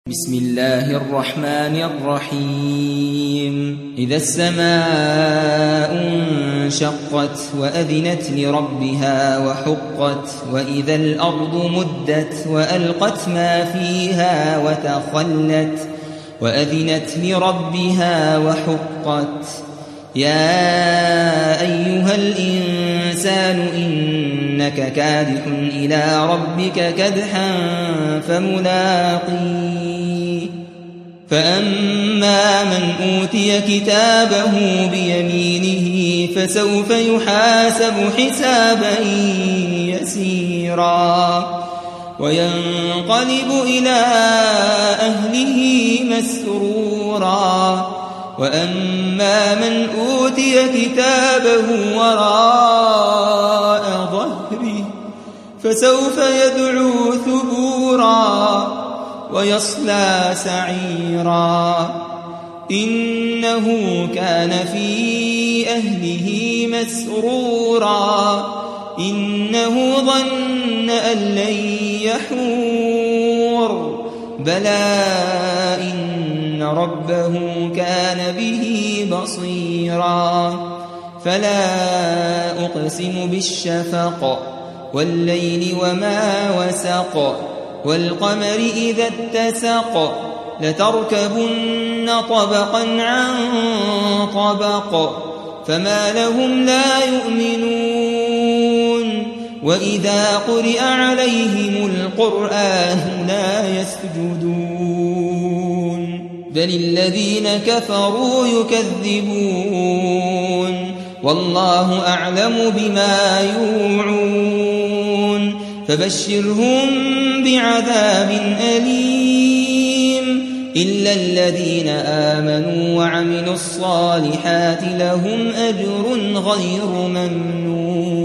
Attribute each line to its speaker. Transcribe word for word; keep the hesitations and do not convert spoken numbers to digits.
Speaker 1: بسم الله الرحمن الرحيم إذا السماء انشقت وأذنت لربها وحقت وإذا الأرض مدت وألقت ما فيها وتخلت وأذنت لربها وحقت يا أيها الإنسان إنك كادح إلى ربك كدحا فملاقيه فأما من أوتي كتابه بيمينه فسوف يحاسب حسابا يسيرا وينقلب إلى أهله مسرورا وأما من أوتي كتابه وراء ظهره فسوف يدعو ثبورا ويصلى سعيرا إنه كان في أهله مسرورا إنه ظن أن لن يحور بلى إن ربه كان به بصيرا فلا أقسم بالشفق والليل وما وسق والقمر إذا اتسق لتركبن طبقا عن طبق فما لهم لا يؤمنون وإذا قرئ عليهم القرآن لا يسجدون بل الذين كفروا يكذبون والله أعلم بما يوعون فبشرهم بعذاب أليم إلا الذين آمنوا وعملوا الصالحات لهم أجر غير ممنون.